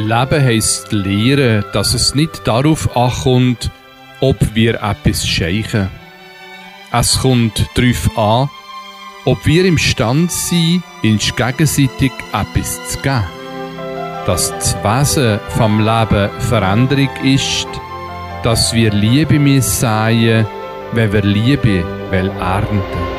Leben heisst lernen, dass es nicht darauf ankommt, ob wir etwas scheichen. Es kommt darauf an, ob wir imstande sind, uns gegenseitig etwas zu geben. Dass das Wesen vom Leben Veränderung ist, dass wir Liebe säen, wenn wir Liebe ernten wollen.